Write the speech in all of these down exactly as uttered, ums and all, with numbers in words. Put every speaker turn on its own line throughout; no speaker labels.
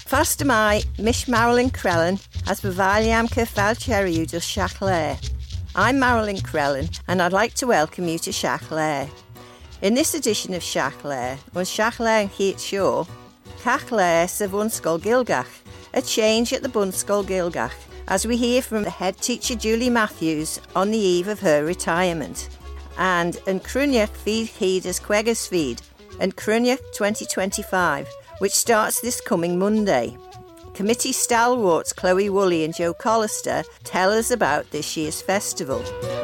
First mai, Mish Marilyn Crellin as Bavaliam Kerfal Cheriud of Shachlair. I'm Marilyn Crellin and I'd like to welcome you to Shachlair. In this edition of Shachlair, when Shachlair and Keat Shaw, Cachlair sa Bunscoil Gilgach, a change at the Bunscoil Gilgach, as we hear from the head teacher Julie Matthews on the eve of her retirement. And Yn Cruniach Feed Heed as Quegas Feed, and Cruniach twenty twenty-five, which starts this coming Monday. Committee stalwarts Chloe Woolley and Joe Collister tell us about this year's festival.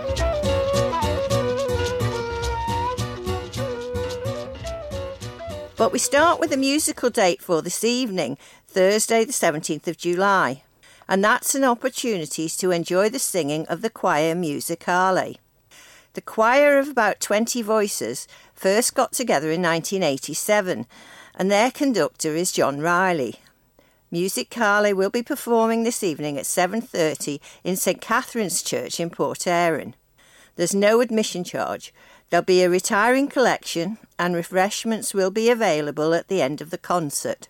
But we start with a musical date for this evening, Thursday the seventeenth of July. And that's an opportunity to enjoy the singing of the Choir Musicale. The choir of about twenty voices first got together in nineteen eighty-seven, and their conductor is John Riley. Musicale will be performing this evening at seven thirty in St Catherine's Church in Port Erin. There's no admission charge. There'll be a retiring collection and refreshments will be available at the end of the concert.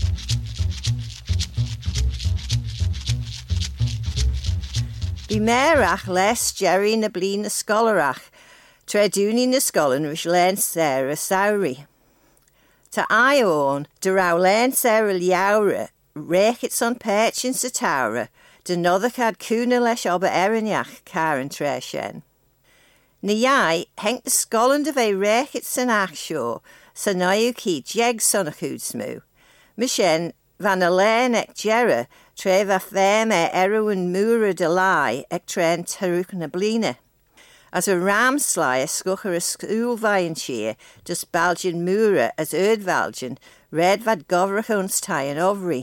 Bimerach les Jerry na blin na scholarach, treduni na scholan rish len Sarah Sowry. Ta Iorn, de rau len Sarah Liaura, rekits on perch in Satara, de nothachad kuna lesh ober erinach Karen Treshen. Na yai, henk the scholan de ve rekits an achshaw, sa nayu ki jeg sonachud smoo. Mishen, van a len ek jera, treva feme erwin mura de lai, ek tren teruk na blina. As a ram sly a scucher a school vianshire, dus Baljan mura as erdvaljan, red vad govrach ons tie an ovary.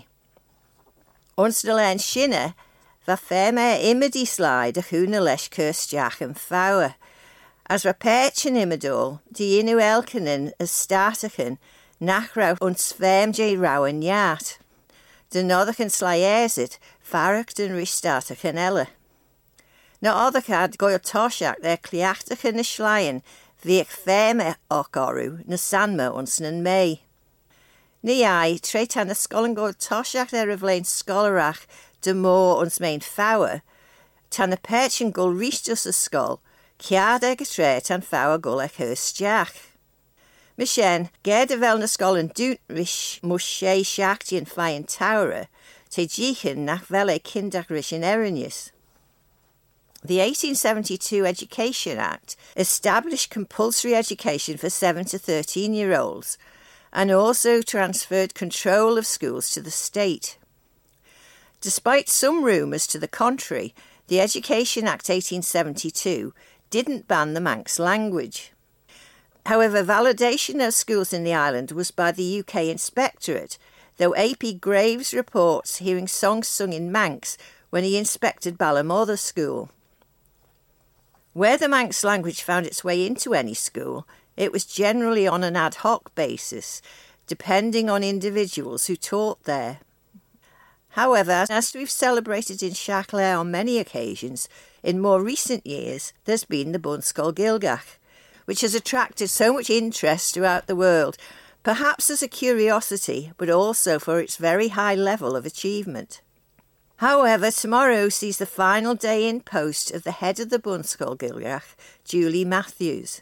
Ons de len shinna, va feme imedi slide a huna lesh kirstjach and fower. As rapetchen imidol, di inu elkanen as statachen, nachrau ons femje rowan yat. De nodachan slyezit, farach den ristatachan ella. Na oddachad goil toshach their cliachtach in the schleien, viech feme okoru, na sanma ons nan mei. Ni ai, tretan a skollen goil toshach their rivlain scholarach, de mo ons main fower, tan a perchen gol ristus a skol, kiad eg a tret an fower gol eg hurstjach. Mishen, gerd a vel na skollen doet rish mushe shakti and fayen towra, te jichen nach vele kindach rish in erinius. The eighteen seventy-two Education Act established compulsory education for seven to thirteen-year-olds and also transferred control of schools to the state. Despite some rumours to the contrary, the Education Act eighteen seventy-two didn't ban the Manx language. However, validation of schools in the island was by the U K Inspectorate, though A P Graves reports hearing songs sung in Manx when he inspected Ballamother School. Where the Manx language found its way into any school, it was generally on an ad hoc basis, depending on individuals who taught there. However, as we've celebrated in Shachlair on many occasions, in more recent years there's been the Bunscoil Gilgach, which has attracted so much interest throughout the world, perhaps as a curiosity, but also for its very high level of achievement. However, tomorrow sees the final day in post of the head of the Bunscoil Gilgach, Julie Matthews.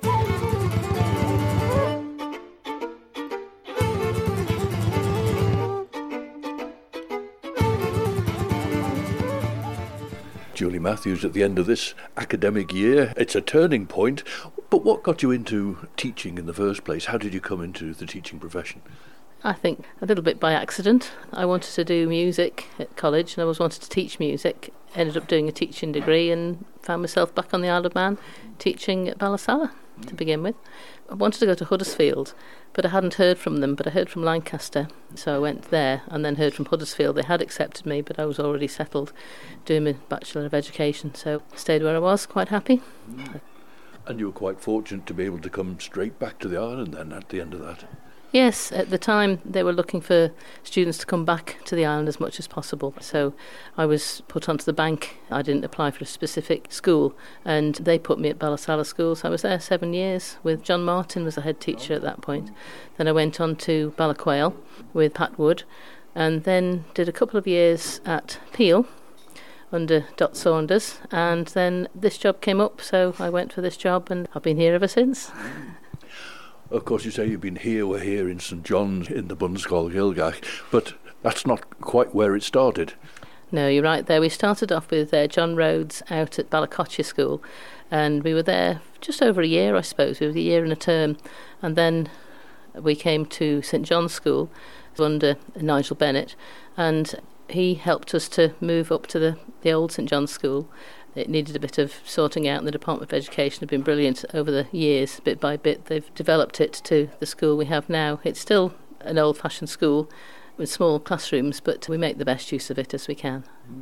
Julie Matthews at the end of this academic year. It's a turning point, but what got you into teaching in the first place? How did you come into the teaching profession?
I think a little bit by accident. I wanted to do music at college and I always wanted to teach music. Ended up doing a teaching degree and found myself back on the Isle of Man teaching at Ballasalla mm. to begin with. I wanted to go to Huddersfield, but I hadn't heard from them, but I heard from Lancaster. So I went there and then heard from Huddersfield. They had accepted me, but I was already settled doing my Bachelor of Education, so I stayed where I was, quite happy.
Mm. And you were quite fortunate to be able to come straight back to the island then at the end of that.
Yes, at the time they were looking for students to come back to the island as much as possible. So I was put onto the bank. I didn't apply for a specific school and they put me at Ballasalla School. So I was there seven years with John Martin was the head teacher at that point. Then I went on to Ballaquayle with Pat Wood and then did a couple of years at Peel under Dot Saunders, and then this job came up, so I went for this job, and I've been here ever since.
Of course, you say you've been here, we're here in St John's in the Bunscoil Gilgach, but that's not quite where it started.
No, you're right there. We started off with uh, John Rhodes out at Ballacotcha School, and we were there just over a year, I suppose. We were a year and a term, and then we came to St John's School under Nigel Bennett, and he helped us to move up to the, the old St John's School. It needed a bit of sorting out, and the Department of Education have been brilliant over the years. Bit by bit, they've developed it to the school we have now. It's still an old-fashioned school with small classrooms, but we make the best use of it as we can.
Mm.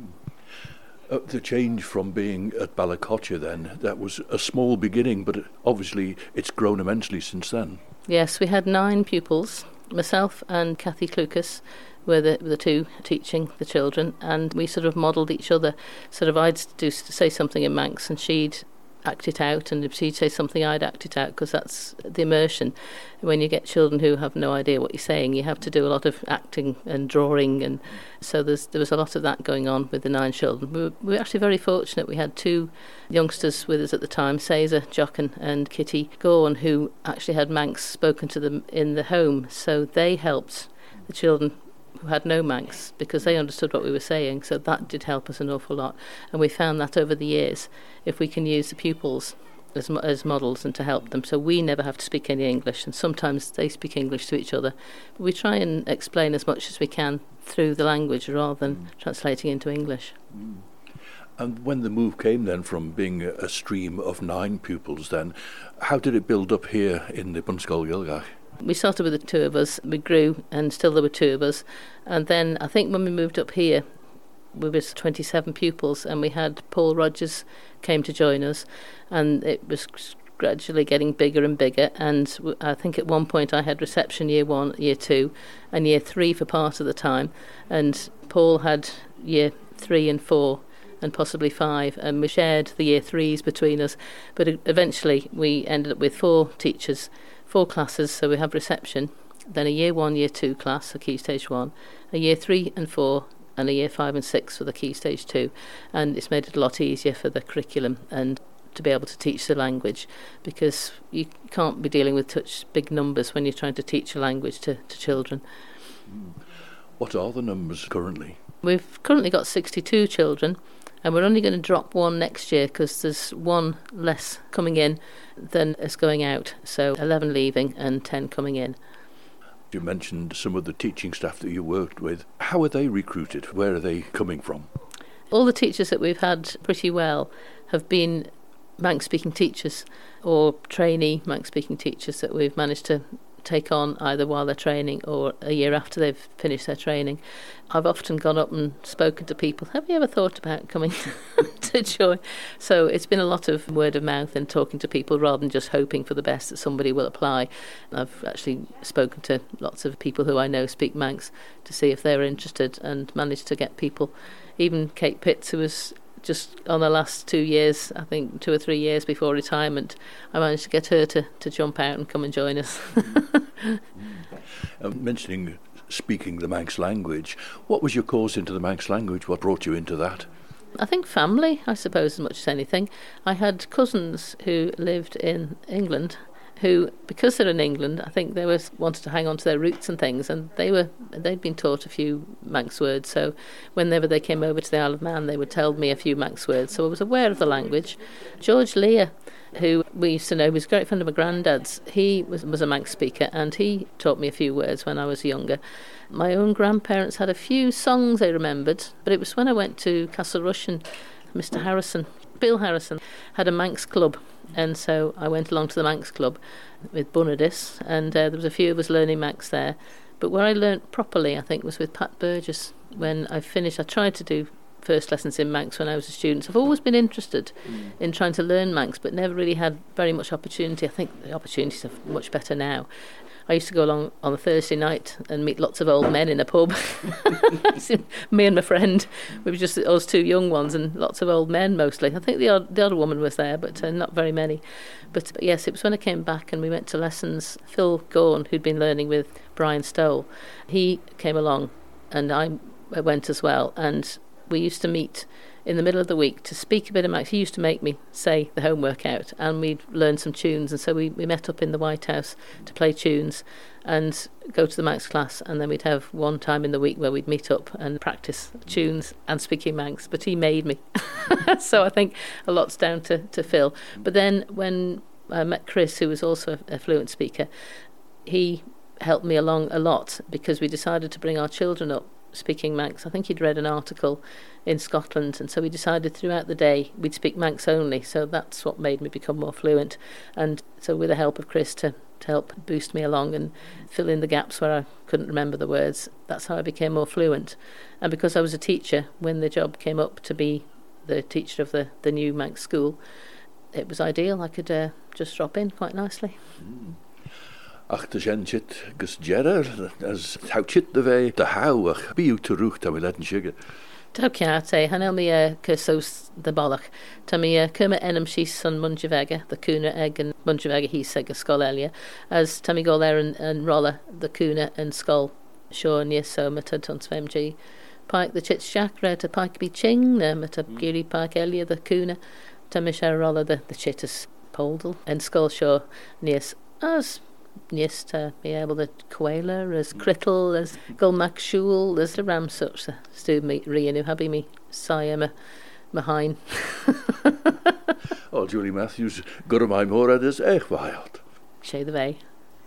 Uh, the change from being at Ballacotcha then, that was a small beginning, but obviously it's grown immensely since then.
Yes, we had nine pupils. Myself and Kathy Clucas were the, the two teaching the children, and we sort of modelled each other. Sort of I'd do say something in Manx and she'd act it out, and if she'd say something I'd act it out, because that's the immersion. When you get children who have no idea what you're saying, you have to do a lot of acting and drawing, and so there's, there was a lot of that going on with the nine children. We were, we were actually very fortunate. We had two youngsters with us at the time, Cesar Jochen and Kitty Gorn, who actually had Manx spoken to them in the home, so they helped the children who had no Manx, because they understood what we were saying, so that did help us an awful lot. And we found that over the years, if we can use the pupils as, as models and to help them, so we never have to speak any English, and sometimes they speak English to each other, but we try and explain as much as we can through the language rather than mm. translating into English.
Mm. And when the move came then from being a stream of nine pupils then, how did it build up here in the Bunscoil Gilgach?
We started with the two of us, we grew, and still there were two of us. And then I think when we moved up here, we were twenty-seven pupils, and we had Paul Rogers came to join us, and it was gradually getting bigger and bigger. And I think at one point I had reception year one, year two, and year three for part of the time. And Paul had year three and four, and possibly five, and we shared the year threes between us. But eventually we ended up with four teachers, four classes, so we have reception, then a year one, year two class, a key stage one, a year three and four, and a year five and six for the key stage two. And it's made it a lot easier for the curriculum and to be able to teach the language, because you can't be dealing with such big numbers when you're trying to teach a language to, to children.
What are the numbers currently?
We've currently got sixty-two children, and we're only going to drop one next year because there's one less coming in than is going out. So eleven leaving and ten coming in.
You mentioned some of the teaching staff that you worked with. How are they recruited? Where are they coming from?
All the teachers that we've had pretty well have been Manx-speaking teachers or trainee Manx-speaking teachers that we've managed to take on either while they're training or a year after they've finished their training. I've often gone up and spoken to people, have you ever thought about coming to join? So it's been a lot of word of mouth and talking to people rather than just hoping for the best that somebody will apply. I've actually spoken to lots of people who I know speak Manx to see if they're interested, and managed to get people, even Kate Pitts, who was just on the last two years, I think two or three years before retirement, I managed to get her to, to jump out and come and join us.
um, mentioning speaking the Manx language, what was your course into the Manx language? What brought you into that?
I think family, I suppose, as much as anything. I had cousins who lived in England who, because they're in England, I think they were wanted to hang on to their roots and things, and they were they'd been taught a few Manx words, so whenever they came over to the Isle of Man they would tell me a few Manx words, so I was aware of the language. George Lear, who we used to know, was a great friend of my granddad's, he was, was a Manx speaker, and he taught me a few words when I was younger. My own grandparents had a few songs they remembered, but it was when I went to Castle Rush, and Mister Harrison, Bill Harrison, had a Manx club. And so I went along to the Manx Club with Bunadis, and uh, there was a few of us learning Manx there. But where I learnt properly, I think, was with Pat Burgess. When I finished, I tried to do first lessons in Manx when I was a student. I've always been interested mm. in trying to learn Manx, but never really had very much opportunity. I think the opportunities are much better now. I used to go along on a Thursday night and meet lots of old men in a pub. Me and my friend, we were just us two young ones, and lots of old men mostly. I think the odd, the other woman was there, but uh, not very many. But, but yes, it was when I came back and we went to lessons. Phil Gorn, who'd been learning with Brian Stoll, he came along and I went as well, and we used to meet in the middle of the week to speak a bit of Manx. He used to make me say the homework out, and we'd learn some tunes, and so we, we met up in the White House to play tunes and go to the Manx class, and then we'd have one time in the week where we'd meet up and practice tunes and speaking Manx, but he made me. So I think a lot's down to, to Phil. But then when I met Chris, who was also a, a fluent speaker, he helped me along a lot, because we decided to bring our children up speaking Manx. I think he'd read an article in Scotland, and so we decided throughout the day we'd speak Manx only, so that's what made me become more fluent. And so with the help of Chris to, to help boost me along and fill in the gaps where I couldn't remember the words, that's how I became more fluent. And because I was a teacher, when the job came up to be the teacher of the, the new Manx school, it was ideal. I could uh, just drop in quite nicely.
Mm. Ach, dy sianchit gys gerar, as hawchit dy fe, dy haw, ach biw to rwch ta mi ledyn siga.
Taw ciat e, hanel mi uh, cyrsos dy bolach. Ta mi uh, cyrma enam sys son Munjavega, the cwna eg yn Munjavega hys eg ysgol elia, as ta mi gol er yn, yn rolla the cwna yn sgol sio nies so ma tad tons fem gi. Pike the chits jack red a pike be ching, na ma ta giri pike elia the cwna, ta mi siar rolla the, the chitas poldal, yn sgol sio nies as Yes, to be able to Coela, as Crittle, as Gulmac Shul, as the Ramsuch, the Stu me Rianu, Habby me, Siam, Mahine.
Oh, Julie Matthews, Gurmai Morad is echt wild.
Shay the Bay.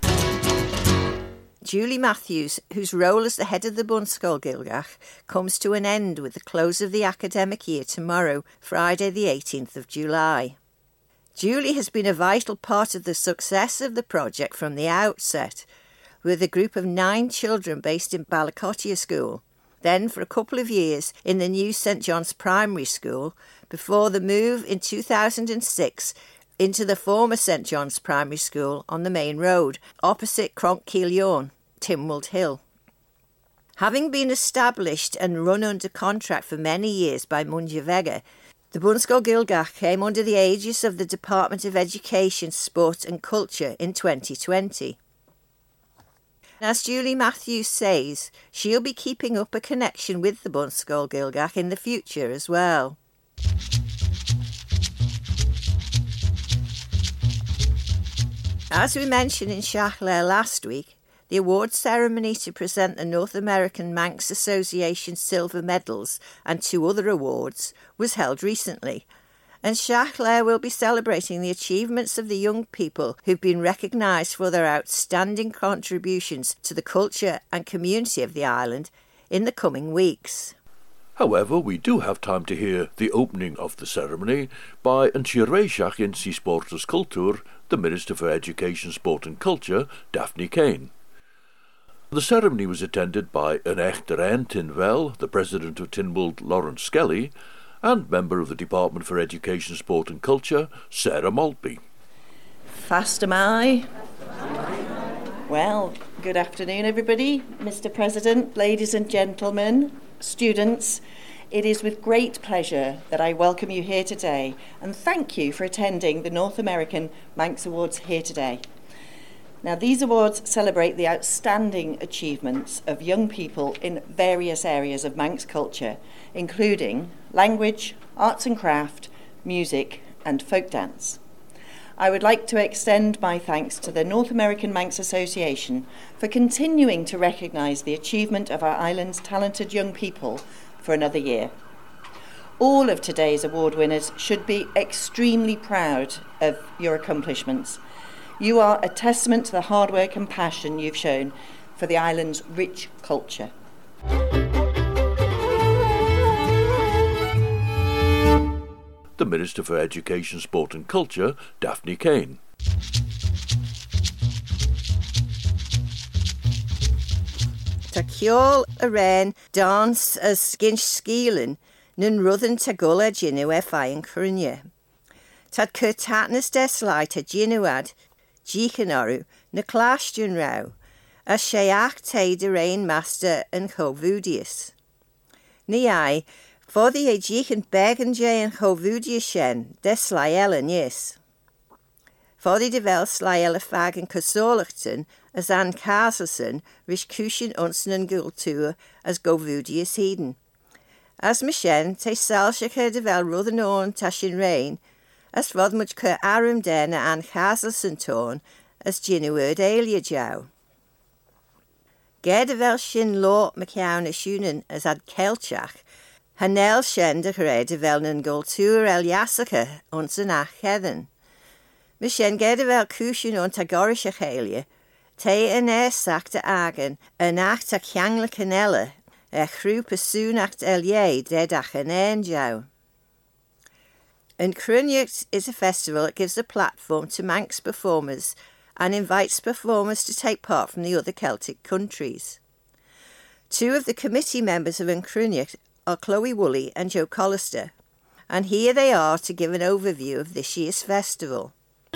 Julie Matthews, whose role as the head of the Bunscoil Gilgach comes to an end with the close of the academic year tomorrow, Friday the eighteenth of July. Julie has been a vital part of the success of the project from the outset, with a group of nine children based in Ballacotia School, then for a couple of years in the new St John's Primary School, before the move in two thousand six into the former St John's Primary School on the main road, opposite Cronkeelion, Tynwald Hill. Having been established and run under contract for many years by Munjavega, the Bunscoil Gilgach came under the aegis of the Department of Education, Sport and Culture in twenty twenty. As Julie Matthews says, she'll be keeping up a connection with the Bunscoil Gilgach in the future as well. As we mentioned in Shachlair last week, the awards ceremony to present the North American Manx Association Silver Medals and two other awards was held recently, and Shachlair will be celebrating the achievements of the young people who've been recognised for their outstanding contributions to the culture and community of the island in the coming weeks.
However, we do have time to hear the opening of the ceremony by An Siarreisiach in Si Sportus Culture, the Minister for Education, Sport and Culture, Daphne Kane. The ceremony was attended by an Echteren Tinvel, the President of Tynwald, Lawrence Skelly, and Member of the Department for Education, Sport and Culture, Sarah Maltby.
Fast am I? Well, good afternoon everybody, Mister President, ladies and gentlemen, students. It is with great pleasure that I welcome you here today and thank you for attending the North American Manx Awards here today. Now, these awards celebrate the outstanding achievements of young people in various areas of Manx culture, including language, arts and craft, music, and folk dance. I would like to extend my thanks to the North American Manx Association for continuing to recognise the achievement of our island's talented young people for another year. All of today's award winners should be extremely proud of your accomplishments. You are a testament to the hard work and passion you've shown for the island's rich culture.
The Minister for Education, Sport and Culture, Daphne Kane.
Ta ceol a rain dance as skinch skeelin nun rudden ta gulla ginu e fain crunye. Tad curtatnus deslai ta ginuad Jeekanaru, na clashtun rau, a sheach te de rain master and chovudius. Ni ai, for the a jeekan began jay and chovudius shen, deslai ellen yes. Foddy de vel sly elefag and Casolachton as Ann Carselson, rish cushion unsen and gultur as govudius heden. As Mishen, te salshake de vel ruthernorn tashin rain, as fod much cur arum dena Ann Carselson torn as ginuerd alia jow. Ger de vel shin law mcaun a shunen as ad kelchach, hanel shen de gre de vel nan gultur el yasaka unsen ach heathen. Mishen ger de vel cushion on tagorisha alia, te en er sakte agen, en ach ta kjangle canella, er chroep soon acht elie dedach en enjow. And Cruinnicht is a festival that gives a platform to Manx performers and invites performers to take part from the other Celtic countries. Two of the committee members of Cruinnicht are Chloe Woolley and Joe Collister, and here they are to give an overview of this year's festival.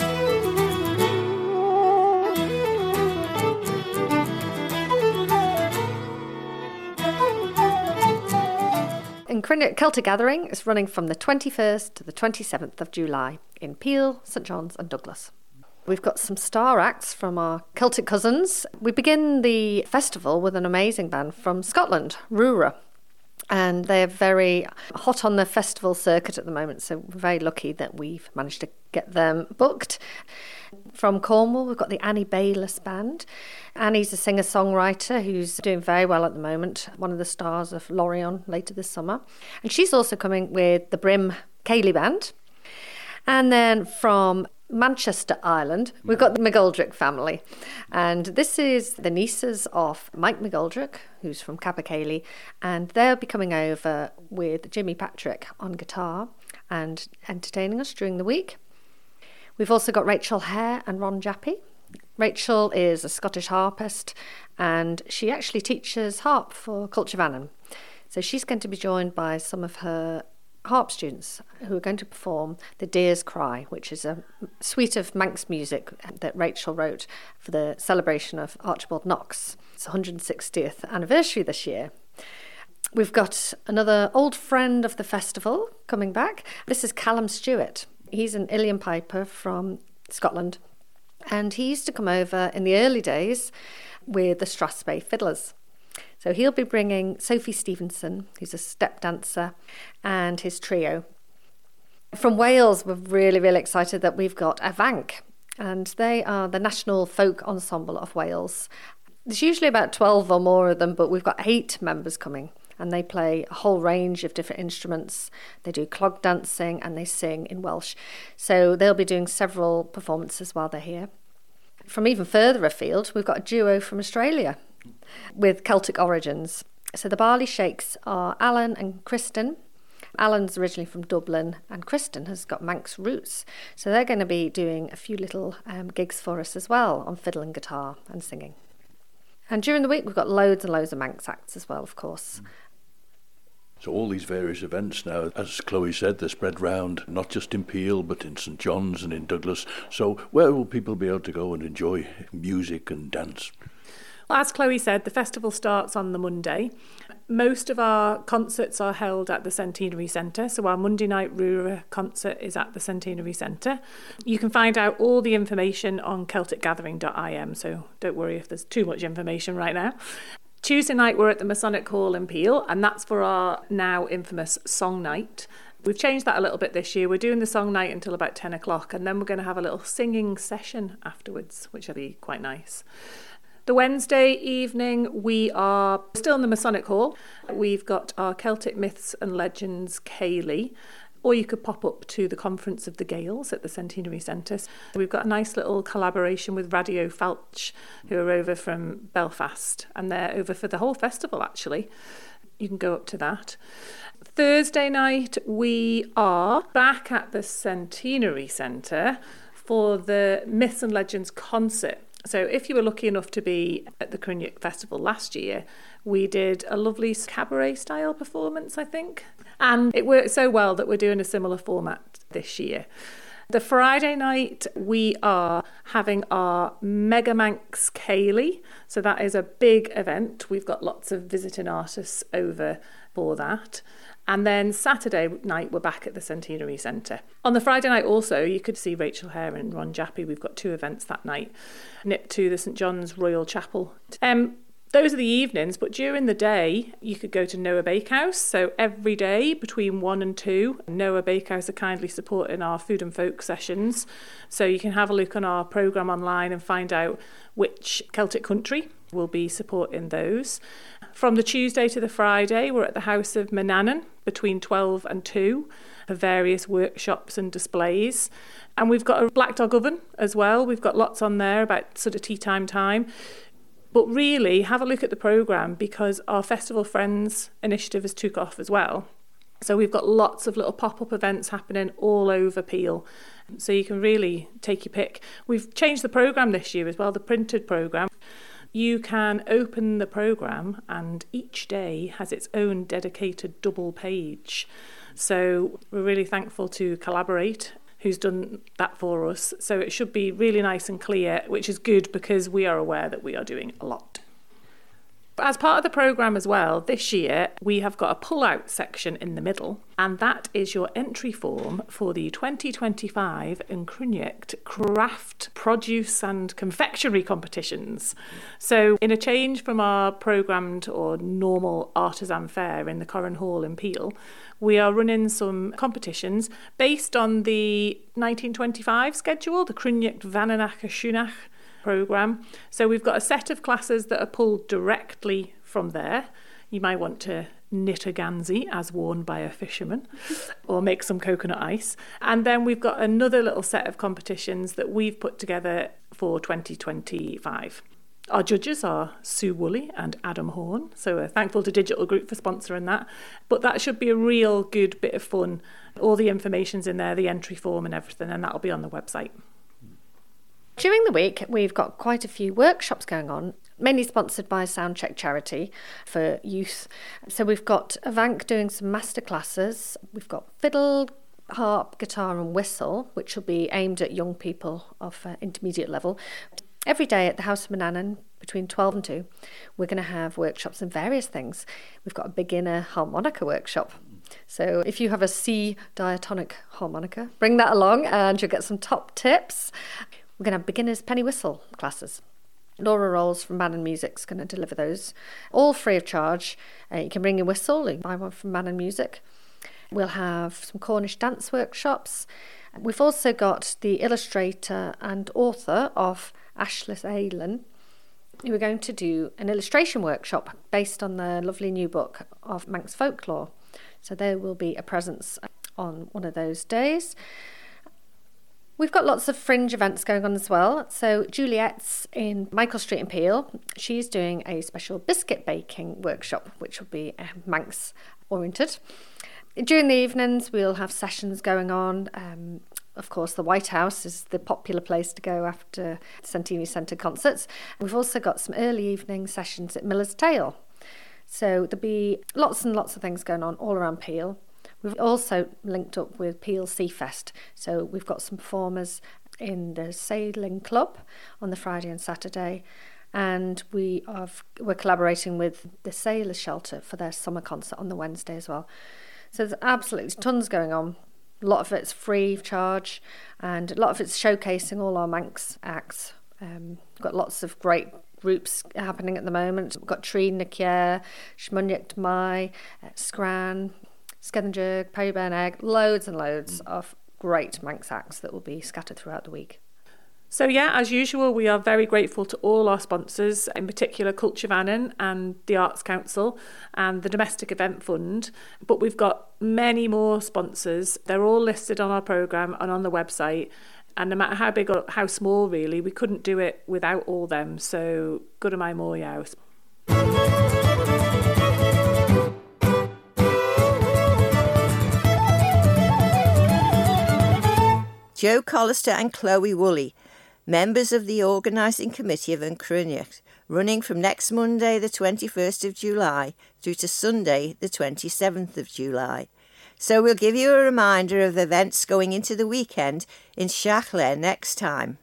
Cruinnicht Celtic Gathering is running from the twenty-first to the twenty-seventh of July in Peel, St John's and Douglas. We've got some star acts from our Celtic cousins. We begin the festival with an amazing band from Scotland, Rura. And they're very hot on the festival circuit at the moment, so we're very lucky that we've managed to get them booked. From Cornwall, we've got the Annie Bayliss Band. Annie's a singer-songwriter who's doing very well at the moment, one of the stars of Lorient later this summer. And she's also coming with the Brim Ceilidh Band. And then from Manchester Island, we've got the McGoldrick family. And this is the nieces of Mike McGoldrick, who's from Capercaillie, and they'll be coming over with Jimmy Patrick on guitar and entertaining us during the week. We've also got Rachel Hare and Ron Jappy. Rachel is a Scottish harpist, and she actually teaches harp for Culture Vannon. So she's going to be joined by some of her harp students who are going to perform The Deer's Cry, which is a suite of Manx music that Rachel wrote for the celebration of Archibald Knox. It's one hundred sixtieth anniversary this year. We've got another old friend of the festival coming back. This is Callum Stewart. He's an uilleann piper from Scotland, and he used to come over in the early days with the Strathspey Fiddlers. So he'll be bringing Sophie Stevenson, who's a step dancer, and his trio. From Wales, we're really, really excited that we've got Avanc, and they are the national folk ensemble of Wales. There's usually about twelve or more of them, but we've got eight members coming, and they play a whole range of different instruments. They do clog dancing and they sing in Welsh. So they'll be doing several performances while they're here. From even further afield, we've got a duo from Australia with Celtic origins. So the Barley Shakes are Alan and Kristen. Alan's originally from Dublin and Kristen has got Manx roots. So they're going to be doing a few little um, gigs for us as well on fiddle and guitar and singing. And during the week we've got loads and loads of Manx acts as well, of course.
So all these various events now, as Chloe said, they're spread round, not just in Peel, but in St John's and in Douglas. So where will people be able to go and enjoy music and dance?
Well, as Chloe said, the festival starts on the Monday. Most of our concerts are held at the Centenary Centre, so our Monday night Rura concert is at the Centenary Centre. You can find out all the information on celtic gathering dot I M, so don't worry if there's too much information right now. Tuesday night we're at the Masonic Hall in Peel, and that's for our now infamous Song Night. We've changed that a little bit this year. We're doing the Song Night until about ten o'clock, and then we're going to have a little singing session afterwards, which will be quite nice. The Wednesday evening, we are still in the Masonic Hall. We've got our Celtic Myths and Legends Ceilidh, or you could pop up to the Conference of the Gaels at the Centenary Centre. We've got a nice little collaboration with Radio Falch, who are over from Belfast, and they're over for the whole festival, actually. You can go up to that. Thursday night, we are back at the Centenary Centre for the Myths and Legends concert. So if you were lucky enough to be at the Cruinnicht Festival last year, we did a lovely cabaret-style performance, I think. And it worked so well that we're doing a similar format this year. The Friday night, we are having our Mega Manx Ceilidh. So that is a big event. We've got lots of visiting artists over for that. And then Saturday night, we're back at the Centenary Centre. On the Friday night also, you could see Rachel Hare and Ron Jappy. We've got two events that night. Nip to the St John's Royal Chapel. Um, those are the evenings, but during the day, you could go to Noah Bakehouse. So every day between one and two, Noah Bakehouse are kindly supporting our food and folk sessions. So you can have a look on our programme online and find out which Celtic country will be supporting those. From the Tuesday to the Friday, we're at the House of Manannan between twelve and two for various workshops and displays. And we've got a Black Dog Oven as well. We've got lots on there about sort of tea time time. But really, have a look at the programme because our Festival Friends initiative has took off as well. So we've got lots of little pop-up events happening all over Peel. So you can really take your pick. We've changed the programme this year as well, the printed programme. You can open the programme and each day has its own dedicated double page. So we're really thankful to Collaborate, who's done that for us. So it should be really nice and clear, which is good because we are aware that we are doing a lot. But as part of the programme as well, this year we have got a pull-out section in the middle, and that is your entry form for the twenty twenty-five Incruniacht Craft Produce and Confectionery Competitions. So in a change from our programmed or normal artisan fair in the Corran Hall in Peel, we are running some competitions based on the nineteen twenty-five schedule, the Cruniacht Vananach a Shunach programme. So we've got a set of classes that are pulled directly from there. You might want to knit a ganzi as worn by a fisherman or make some coconut ice. And then we've got another little set of competitions that we've put together for twenty twenty-five. Our judges are Sue Woolley and Adam Horn, so we're thankful to Digital Group for sponsoring that. But that should be a real good bit of fun. All the information's in there, the entry form and everything, and that'll be on the website.
During the week, we've got quite a few workshops going on, mainly sponsored by Soundcheck Charity for youth. So we've got Avank doing some masterclasses. We've got fiddle, harp, guitar and whistle, which will be aimed at young people of uh, intermediate level. Every day at the House of Manannan, between twelve and two, we're going to have workshops in various things. We've got a beginner harmonica workshop. So if you have a C diatonic harmonica, bring that along and you'll get some top tips. We're going to have beginners penny whistle classes. Laura Rolls from Mannan Music is going to deliver those, all free of charge. Uh, you can bring your whistle, you can buy one from Mannan Music. We'll have some Cornish dance workshops. We've also got the illustrator and author of Ashlis Aylan, who are going to do an illustration workshop based on the lovely new book of Manx folklore. So there will be a presence on one of those days. We've got lots of fringe events going on as well. So Juliet's in Michael Street in Peel. She's doing a special biscuit baking workshop, which will be uh, Manx oriented. During the evenings, we'll have sessions going on. Um, of course, the White House is the popular place to go after Centenary Centre concerts. We've also got some early evening sessions at Miller's Tale. So there'll be lots and lots of things going on all around Peel. We've also linked up with Peel Sea Fest. So we've got some performers in the Sailing Club on the Friday and Saturday. And we are, we're collaborating with the Sailors Shelter for their summer concert on the Wednesday as well. So there's absolutely tons going on. A lot of it's free of charge and a lot of it's showcasing all our Manx acts. Um, we've got lots of great groups happening at the moment. We've got Tree Nakier, Shmunyacht Mai, uh, Scran, Skedinjurg, Payburn Egg, loads and loads of great Manx acts that will be scattered throughout the week.
So yeah, as usual, we are very grateful to all our sponsors, in particular Culture Vannin and the Arts Council and the Domestic Event Fund. But we've got many more sponsors. They're all listed on our programme and on the website. And no matter how big or how small, really, we couldn't do it without all them. So good am I more yows.
Joe Collister and Chloe Woolley, members of the organising committee of Incruniacht, running from next Monday the twenty-first of July through to Sunday the twenty-seventh of July. So we'll give you a reminder of events going into the weekend in Shachlair next time.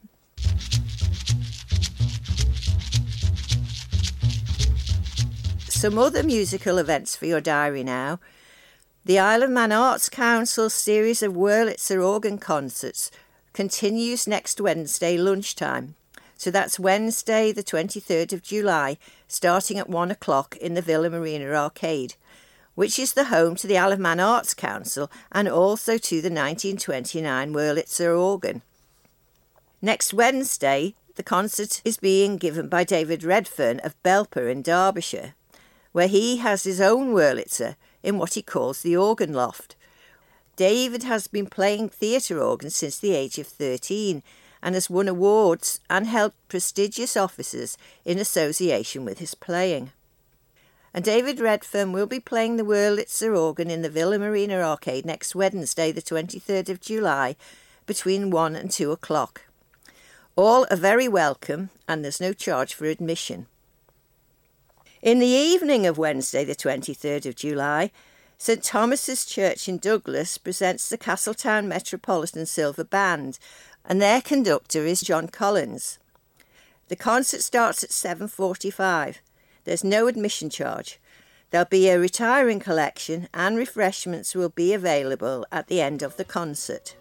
Some other musical events for your diary now. The Isle of Man Arts Council's series of Wurlitzer organ concerts continues next Wednesday lunchtime. So that's Wednesday the twenty-third of July, starting at one o'clock in the Villa Marina Arcade, which is the home to the Isle of Man Arts Council and also to the nineteen twenty-nine Wurlitzer organ. Next Wednesday, the concert is being given by David Redfern of Belper in Derbyshire, where he has his own Wurlitzer in what he calls the organ loft. David has been playing theatre organ since the age of thirteen and has won awards and held prestigious offices in association with his playing. And David Redfern will be playing the Wurlitzer organ in the Villa Marina Arcade next Wednesday the twenty-third of July between one and two o'clock. All are very welcome and there's no charge for admission. In the evening of Wednesday the twenty-third of July, St Thomas's Church in Douglas presents the Castletown Metropolitan Silver Band, and their conductor is John Collins. The concert starts at seven forty-five. There's no admission charge. There'll be a retiring collection and refreshments will be available at the end of the concert.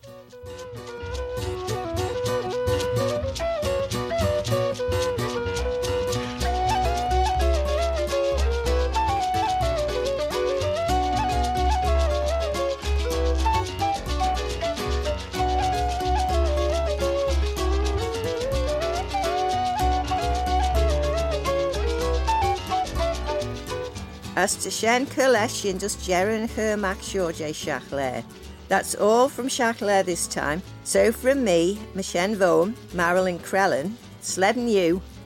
As to Shen Kurleshin does Jeren Hermak Shorje Shachlair. That's all from Shachlair this time. So from me, Mishen Vom, Marilyn Crellin, Sledden you,